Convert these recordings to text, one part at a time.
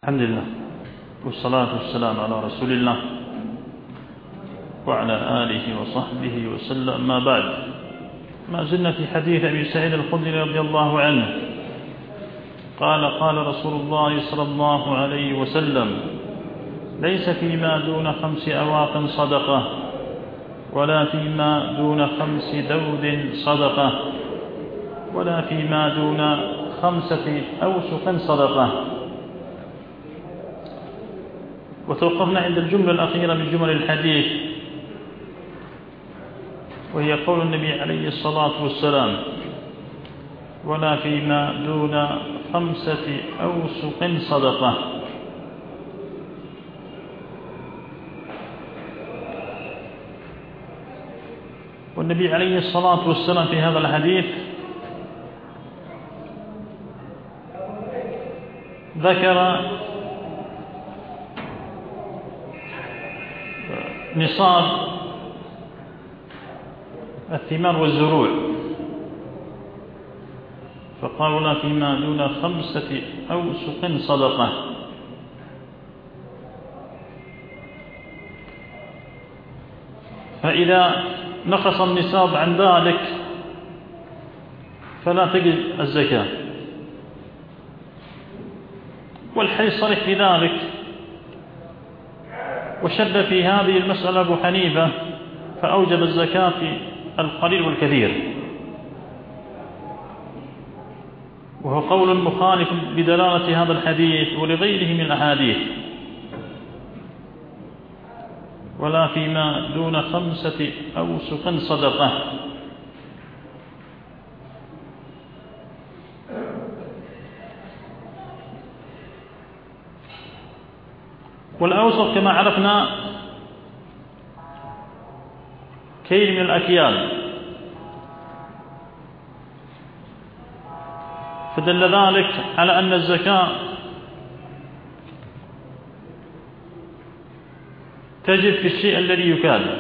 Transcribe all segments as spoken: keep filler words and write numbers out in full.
الحمد لله والصلاة والسلام على رسول الله وعلى آله وصحبه وسلم. ما بعد، ما زلنا في حديث أبي سعيد الخدري رضي الله عنه قال قال رسول الله صلى الله عليه وسلم: ليس فيما دون خمس أواق صدقة ولا فيما دون خمس دود صدقة ولا فيما دون خمسة أوسق صدقة. وتوقفنا عند الجملة الأخيرة من جمل الحديث، وهي قول النبي عليه الصلاة والسلام: ولا فيما دون خمسة أوسق صدقة. والنبي عليه الصلاة والسلام في هذا الحديث ذكر نصاب الثمار والزروع، فقال: ولا فيما دون خمسة أوسق صدقة. فإذا نقص النصاب عن ذلك فلا تجب الزكاة. والحديث صريح في ذلك، وشد في هذه المسألة أبو حنيفة فأوجب الزكاة في القليل والكثير، وهو قول مخالف بدلالة هذا الحديث ولغيره من الأحاديث. ولا فيما دون خمسة أوسق صدقة. والأوسق كما عرفنا كيل من الأكيال، فدل ذلك على أن الزكاة تجب في الشيء الذي يكال.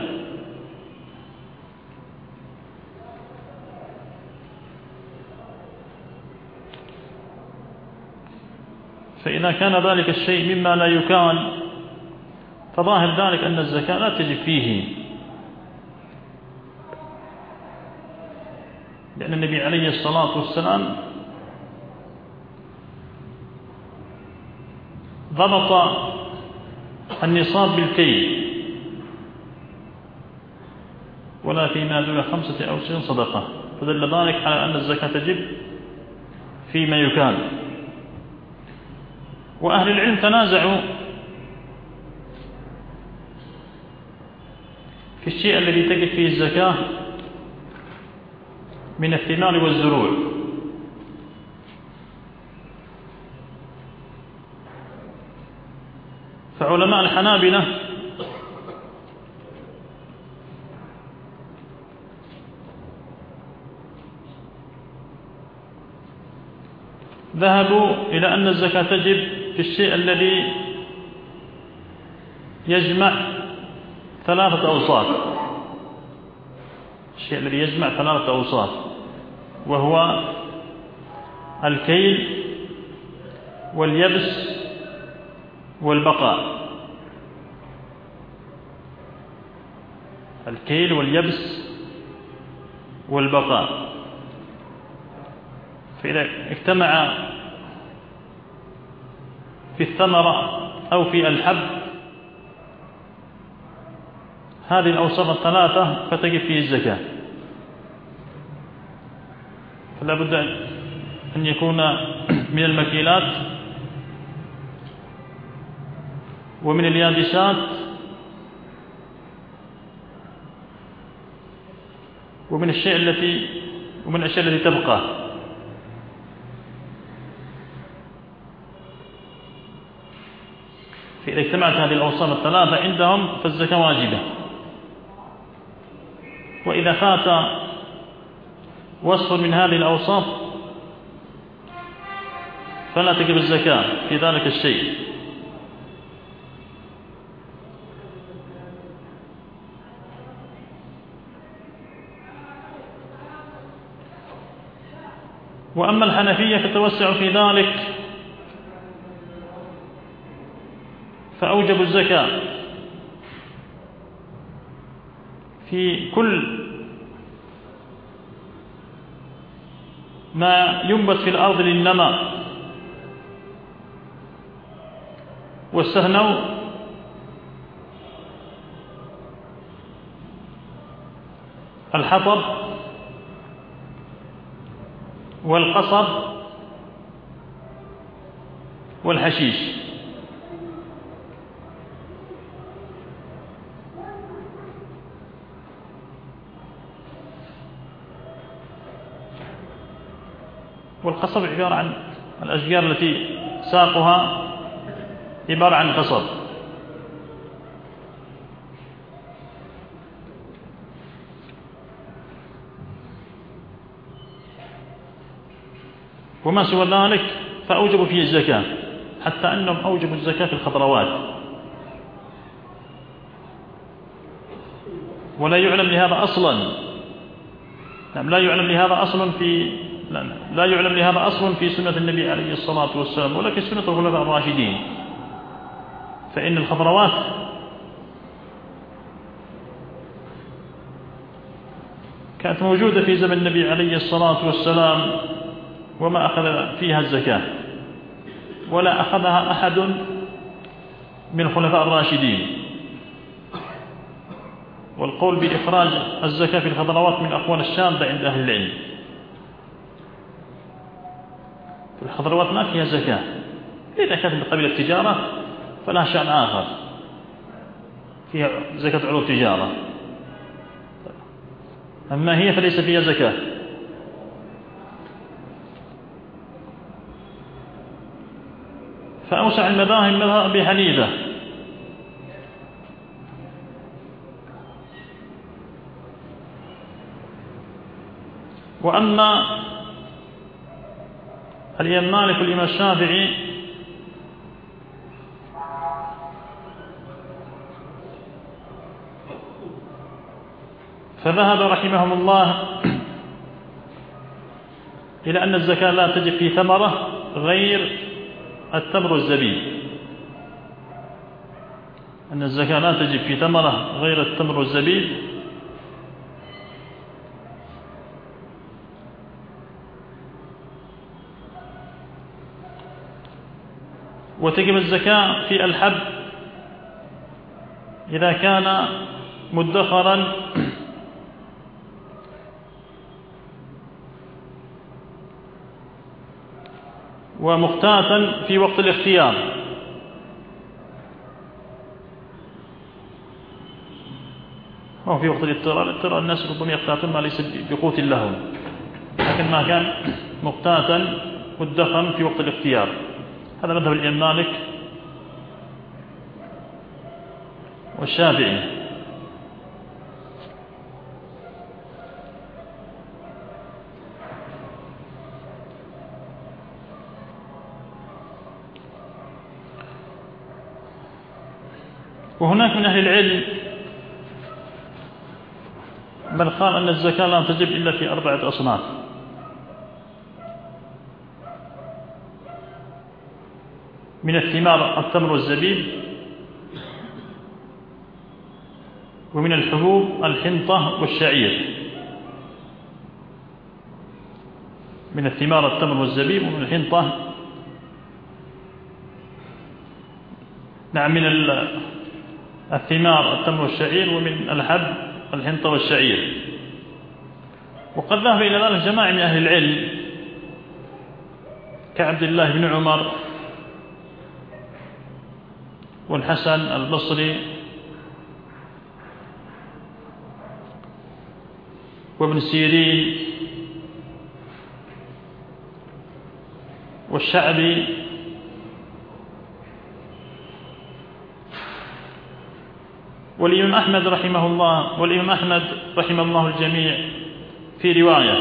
فإذا كان ذلك الشيء مما لا يكال فظاهر ذلك أن الزكاة لا تجب فيه، لأن النبي عليه الصلاة والسلام ضبط النصاب بالكيل: ولا فيما دون خمسة أوسق صدقة، فدل ذلك على أن الزكاة تجب فيما يكال. وأهل العلم تنازعوا في الشيء الذي تجب فيه الزكاة من الثمار والزروع. فعلماء الحنابلة ذهبوا إلى أن الزكاة تجب في الشيء الذي يجمع ثلاثة أوصاف، الشيء الذي يجمع ثلاثة أوصاف، وهو الكيل واليبس والبقاء. الكيل واليبس والبقاء. فإذا اجتمع في الثمرة أو في الحب هذه الأوصاف الثلاثة فتجب فيه الزكاة. فلا بد أن يكون من المكيلات ومن اليابسات ومن الشيء التي ومن الأشياء التي تبقى. فإذا اجتمعت هذه الأوصاف الثلاثة عندهم فالزكاة واجبة. وإذا فات وصف من هذه الأوصاف فلا تجب الزكاة في ذلك الشيء. وأما الحنفية فتوسعوا في ذلك فأوجبوا الزكاة في كل ما ينبت في الأرض للنماء، واستثنوا الحطب والقصب والحشيش. والقصب عبارة عن الأشجار التي ساقها عبارة عن قصب. وما سوى ذلك فأوجبوا فيه الزكاة، حتى أنهم أوجبوا الزكاة في الخضروات، ولا يعلم لهذا أصلا لا يعلم لهذا أصل في لا يعلم لهذا أصل في سنة النبي عليه الصلاة والسلام ولا في سنة الخلفاء الراشدين، فإن الخضروات كانت موجودة في زمن النبي عليه الصلاة والسلام وما أخذ فيها الزكاة، ولا أخذها أحد من الخلفاء الراشدين. والقول بإخراج الزكاة في الخضروات من الأقوال الشاذة عند أهل العلم. الخضروات ما فيها زكاة، إذا كانت من قبيل التجارة فلا شأن آخر، فيها زكاة عروض تجارة، أما هي فليس فيها زكاة. فأوسع المذاهب مذهب أبي حنيفة، وأما الإمام مالك والإمام الشافعي فذهب رحمهم الله إلى أن الزكاة لا تجب في ثمرة غير التمر والزبيب، أن الزكاة لا تجب في ثمرة غير التمر والزبيب، وتجب الزكاة في الحب إذا كان مدخرا ومختاتا في وقت الاختيار، أو في وقت الاضطرار. الاضطرار الناس ربما يختاتون ما ليس بقوت لهم، لكن ما كان مختاتا مدخرا في وقت الاختيار. هذا مذهب الإمام مالك والشافعي. وهناك من أهل العلم من قال أن الزكاة لا تجب إلا في أربعة أصناف: من الثمار التمر والزبيب، ومن الحبوب الحنطة والشعير. من الثمار التمر والزبيب، ومن الحنطة نعم من الثمار التمر والشعير، ومن الحب الحنطة والشعير. وقد ذهب إلى ذلك جماعة من أهل العلم كعبد الله بن عمر والحسن البصري وابن سيرين والشعبي والإمام أحمد رحمه الله والإمام أحمد رحمه الله الجميع في رواية.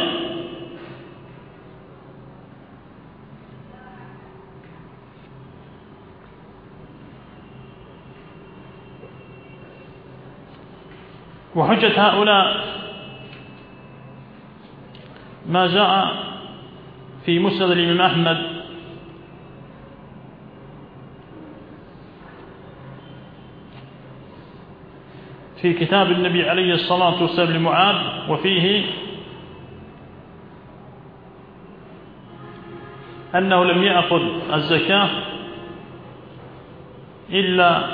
وحجة هؤلاء ما جاء في مسند الإمام أحمد في كتاب النبي عليه الصلاة والسلام لمعاذ، وفيه أنه لم يأخذ الزكاة إلا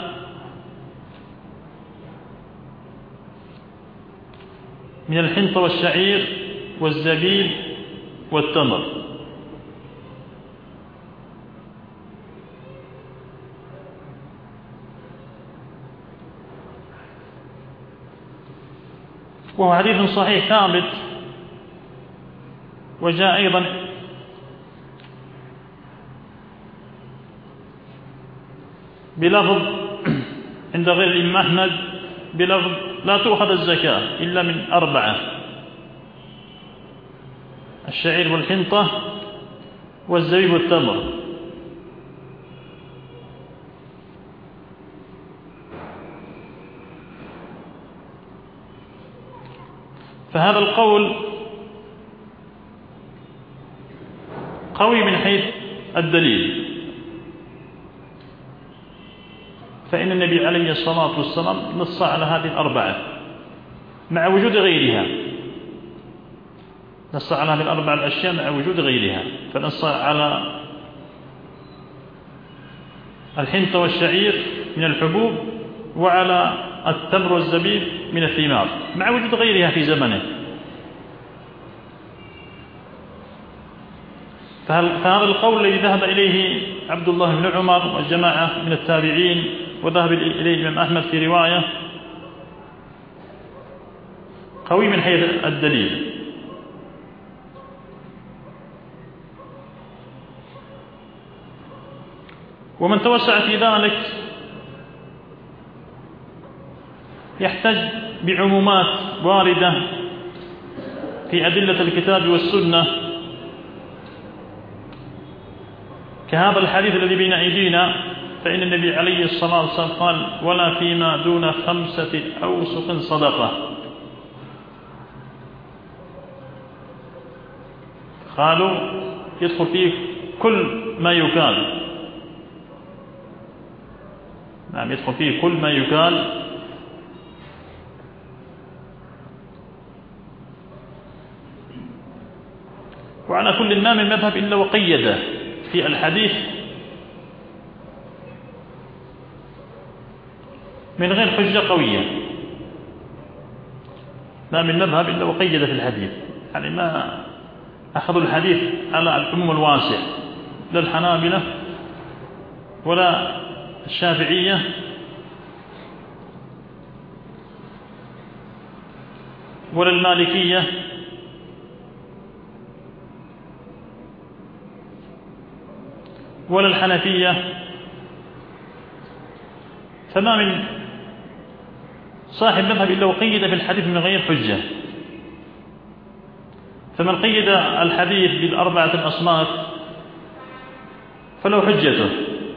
من الحنطة والشعير والزبيب والتمر. وهو حديث صحيح ثابت، وجاء أيضا بلفظ عند غير الإمام أحمد بلفظ لا تؤخذ الزكاة إلا من أربعة: الشعير والحنطة والزبيب والتمر. فهذا القول قوي من حيث الدليل، فإن النبي عليه الصلاة والسلام نص على هذه الأربعة مع وجود غيرها، نص على هذه الأربعة الأشياء مع وجود غيرها، فنص على الحنطة والشعير من الحبوب، وعلى التمر والزبيب من الثمار مع وجود غيرها في زمنه. فهذا القول الذي ذهب إليه عبد الله بن عمر والجماعة من التابعين، وذهب إليه الإمام أحمد في رواية، قوي من حيث الدليل. ومن توسع في ذلك يحتج بعمومات واردة في أدلة الكتاب والسنة، كهذا الحديث الذي بين أيدينا، فإن النبي عليه الصلاة والسلام قال: ولا فيما دون خمسة أوسق صدقة. قالوا يدخل فيه كل ما يكال، نعم يدخل فيه كل ما يكال، وعلى كل ما من مذهب إلا وقيده في الحديث من غير حجة قوية، ما من مذهب إلا وقيده في الحديث، يعني ما أخذوا الحديث على العموم الواسع، لا الحنابلة ولا الشافعية ولا المالكية ولا الحنفية، فما من صاحب مذهب إلا وقيد في الحديث من غير حجة. فمن قيد الحديث بالأربعة الأصناف فله حجته،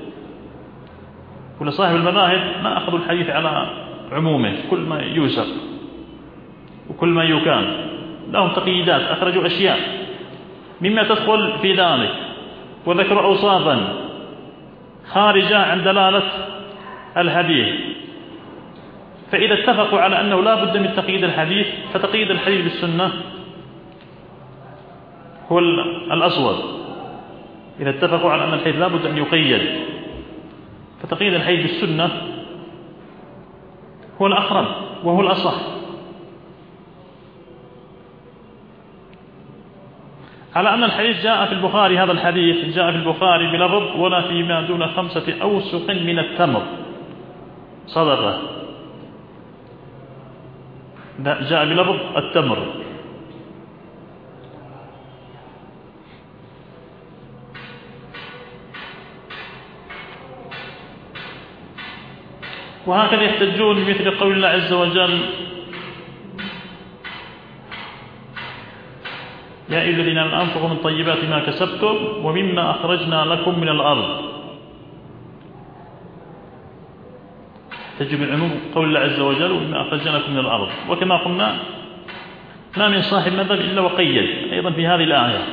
ولصاحب المذاهب ما أخذوا الحديث على عمومه كل ما يوسق وكل ما يكان، لهم تقييدات، أخرجوا أشياء مما تدخل في ذلك، وذكروا أوصافا خارجة عن دلالة الحديث. فإذا اتفقوا على أنه لا بد من تقييد الحديث، فتقييد الحديث بالسنة هو الأصوب. إذا اتفقوا على أن الحديث لا بد أن يقيد، فتقييد الحديث بالسنة هو الأقرب وهو الأصح. على أن الحديث جاء في البخاري، هذا الحديث جاء في البخاري بلفظ: ولا فيما دون خمسة أوسق من التمر صدقة، جاء بلفظ التمر. وهكذا يحتجون بمثل قول الله عز وجل: يا أيها الذين آمنوا أنفقوا من طيبات ما كسبتم ومما أخرجنا لكم من الأرض. تجب العموم قول الله عز وجل: ومما أخرجنا لكم من الأرض. وكما قلنا ما من صاحب مذهب إلا وقيد أيضا في هذه الآية،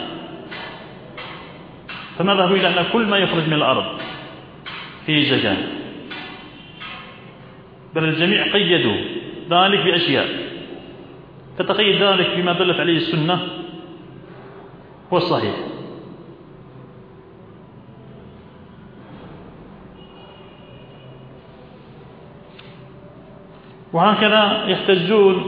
فمذهب إلى أن كل ما يخرج من الأرض فيه زكاة، بل الجميع قيدوا ذلك بأشياء، فتقيد ذلك بما دلت عليه السنة هو الصحيح. وهكذا يحتجون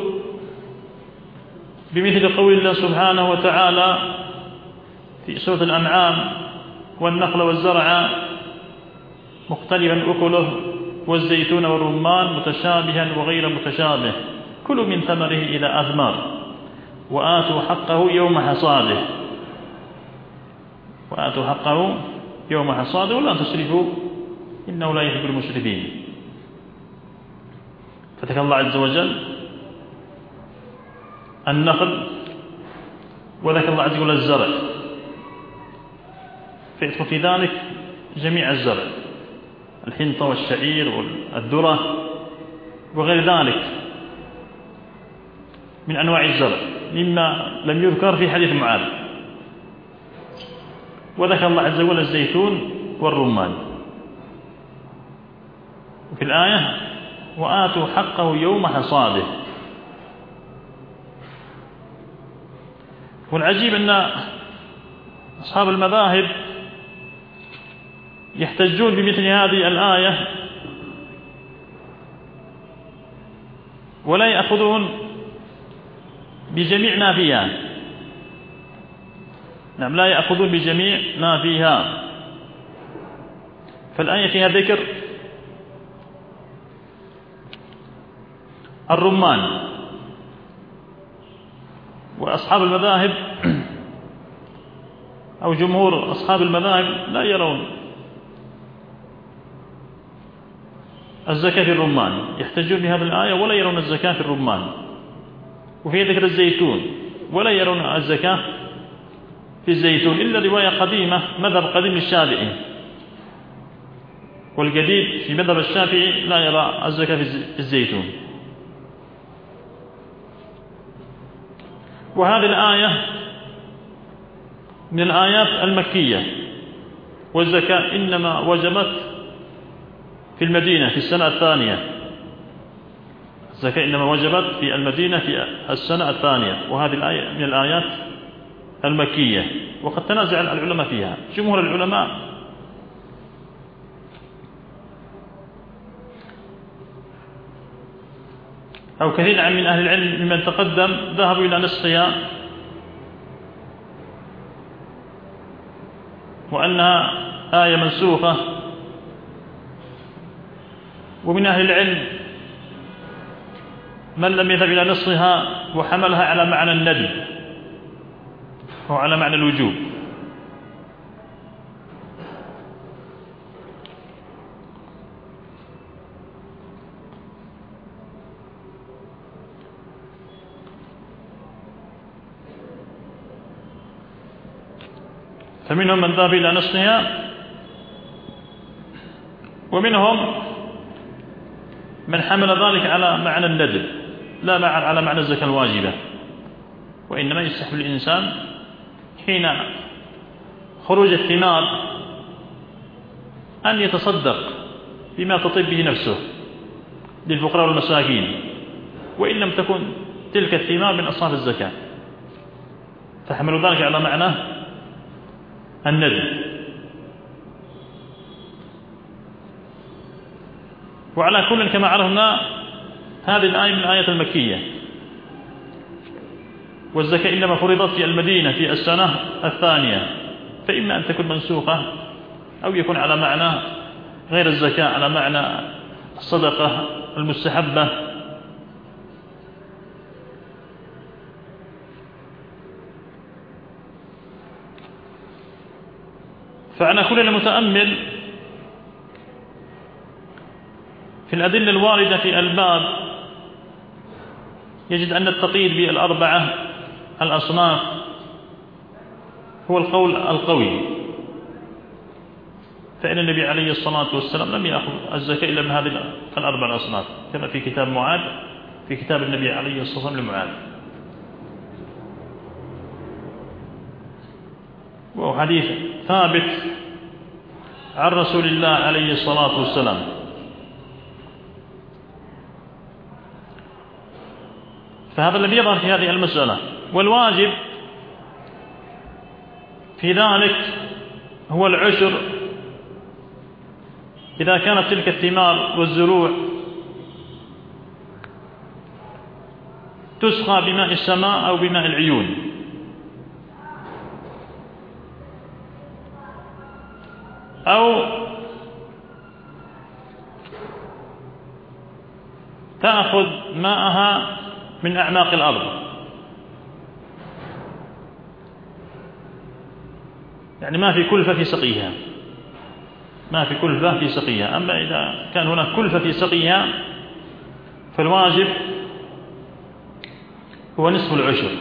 بمثل قول الله سبحانه وتعالى في سورة الأنعام: والنخل والزرع مختلفا أكله والزيتون والرمان متشابها وغير متشابه كلوا من ثمره إلى أثمار وآتوا حقه يوم حصاده وآتوا حقه يوم حصاده ولا تسرفوا إنه لا يحب المسرفين. فذكر الله عز وجل النخل وذكر الله عز وجل الزرع، فيدخل في ذلك جميع الزرع، الحنطة والشعير والذرة وغير ذلك من أنواع الزرع مما لم يذكر في حديث معاذ. وذكر الله عز وجل الزيتون والرمان. وفي الآية: وآتوا حقه يوم حصاده. والعجيب أن أصحاب المذاهب يحتجون بمثل هذه الآية ولا يأخذون بجميع ما فيها. نعم، لا يأخذون بجميع ما فيها. فالآية فيها ذكر الرمان، وأصحاب المذاهب أو جمهور أصحاب المذاهب لا يرون الزكاة في الرمان، يحتجون بهذه الآية ولا يرون الزكاة في الرمان. وفي ذكر الزيتون ولا يرون الزكاة في الزيتون إلا رواية قديمة مذهب قديم للشافعي، والجديد في مذهب الشافعي لا يرى الزكاة في الزيتون. وهذه الآية من الآيات المكية، والزكاة إنما وجبت في المدينة في السنة الثانية. الزكاة إنما وجبت في المدينة في السنة الثانية، وهذه الآية من الآيات المكية، وقد تنازع العلماء فيها. جمهور العلماء أو كثير من أهل العلم ممن تقدم ذهبوا إلى نسخها، وأنها آية منسوخة. ومن أهل العلم من لم يذهب إلى نصها وحملها على معنى الندب أو على معنى الوجوب. فمنهم من ذهب إلى نصها، ومنهم من حمل ذلك على معنى الندب لا على معنى الزكاة الواجبة، وإنما يستحب الإنسان حين خروج الثمار أن يتصدق بما تطيب به نفسه للفقراء والمساكين، وإن لم تكن تلك الثمار من أصناف الزكاة، فحملوا ذلك على معنى الندب. وعلى كل كما عرفنا هذه الآية من الآيات المكية، والزكاة إنما فرضت في المدينة في السنة الثانية، فإما أن تكون منسوخة أو يكون على معنى غير الزكاة، على معنى الصدقة المستحبة. فعلى كل المتأمل في الأدلة الواردة في الباب يجد أن التقييد بالأربعة الأصناف هو القول القوي، فإن النبي عليه الصلاة والسلام لم يأخذ الزكاة إلا من هذه الأربع الأصناف، كما في كتاب معاذ في كتاب النبي عليه الصلاة والسلام لمعاذ. وهو حديث ثابت عن رسول الله عليه الصلاة والسلام. فهذا الذي يظهر في هذه المسألة. والواجب في ذلك هو العشر إذا كانت تلك الثمار والزروع تسقى بماء السماء أو بماء العيون، أو تأخذ ماءها من أعماق الأرض، يعني ما في كلفة في سقيها، ما في كلفة في سقيها. أما إذا كان هناك كلفة في سقيها فالواجب هو نصف العشر،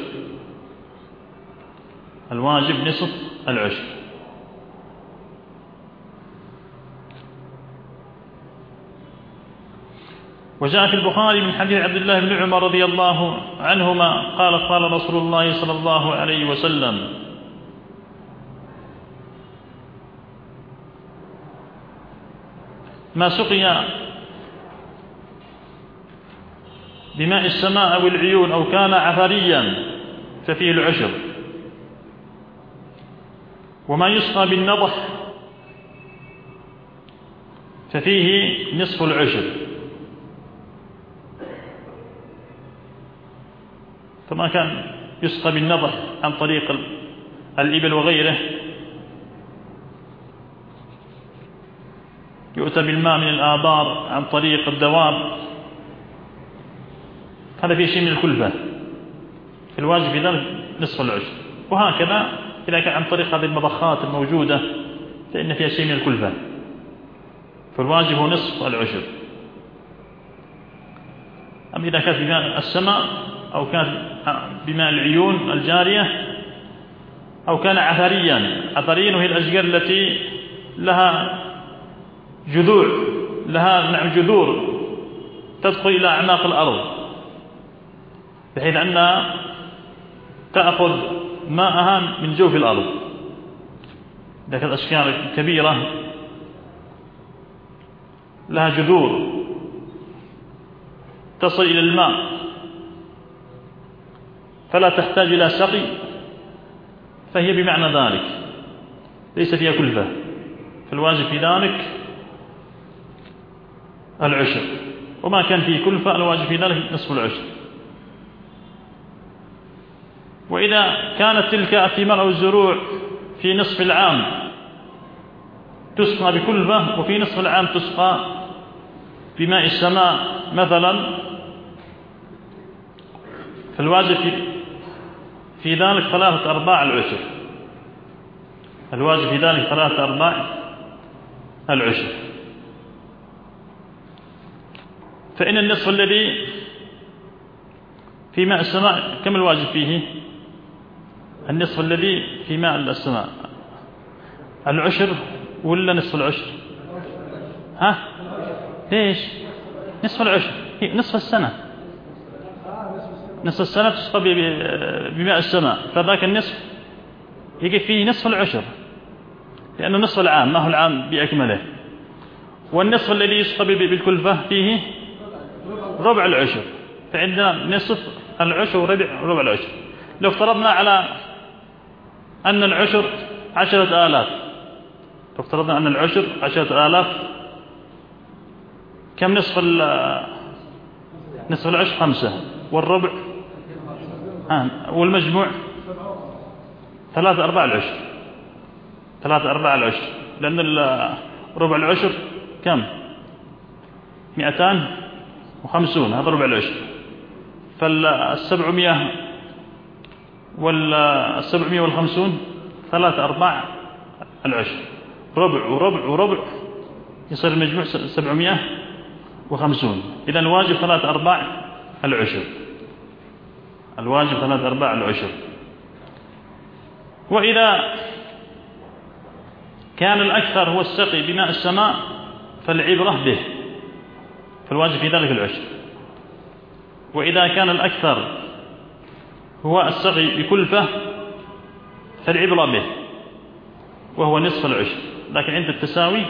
الواجب نصف العشر. وجاء في البخاري من حديث عبد الله بن عمر رضي الله عنهما قال قال رسول الله صلى الله عليه وسلم: ما سقي بماء السماء أو العيون أو كان عثريا ففيه العشر، وما يسقى بالنضح ففيه نصف العشر. فما كان يسقى بالنضح عن طريق الإبل وغيره يؤتى بالماء من الآبار عن طريق الدواب، هذا فيه شيء من الكلفة، في الواجب في ذلك نصف العشر. وهكذا إذا كان عن طريق هذه المضخات الموجودة فإن فيها شيء من الكلفة، فالواجب هو نصف العشر. أما إذا كانت بماء السماء أو كانت بماء العيون الجارية أو كان عثريا، عثريا وهي الأشجار التي لها جذوع، لها نعم جذور تدخل إلى أعماق الأرض بحيث أنها تأخذ ماءها من جوف الأرض. إذا كانت أشجار كبيرة لها جذور تصل إلى الماء فلا تحتاج إلى سقي فهي بمعنى ذلك ليس فيها كلفة، فالواجب في ذلك العشر. وما كان فيه كلفة الواجب في ذلك نصف العشر. وإذا كانت تلك الثمار أو الزروع في نصف العام تسقى بكلفة وفي نصف العام تسقى بماء السماء مثلا، فالواجب في, في ذلك ثلاثة أرباع العشر، الواجب في ذلك ثلاثة أرباع العشر. فإن النصف الذي في ماء السماء كم الواجب فيه؟ النصف الذي في ماء السماء العشر ولا نصف العشر؟ ها؟ ليش؟ نصف العشر، نصف السنة، نصف السنة تسقى بماء السماء، فذاك النصف يجي فيه نصف العشر لأنه نصف العام ما هو العام بأكمله. والنصف الذي يسقى بالكلفة فيه ربع العشر، فعندنا نصف العشر وربع ربع العشر. لو افترضنا على أن العشر عشرة آلاف، لو افترضنا أن العشر عشرة آلاف كم نصف نصف العشر؟ خمسة، والربع آه. والمجموع ثلاثة أرباع العشر، ثلاثة أرباع العشر، لأن ربع العشر كم؟ مئتان وخمسون، هذا ربع العشر. فالسبعمية والسبعمية والخمسون ثلاثة أرباع العشر، ربع وربع وربع يصير المجموع سبعمية وخمسون. إذن الواجب ثلاثة أرباع العشر، الواجب ثلاثة أرباع العشر. وإذا كان الأكثر هو السقي بماء السماء فالعبرة به، فالواجب في ذلك العشر. وإذا كان الأكثر هو السقي بكلفة فالعبرة به وهو نصف العشر. لكن عند التساوي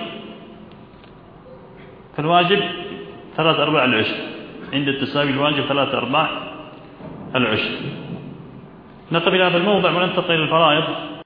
فالواجب ثلاثة أرباع العشر، عند التساوي الواجب ثلاثة أرباع العشر. نقف إلى هذا الموضع وننتقل إلى الفرائض.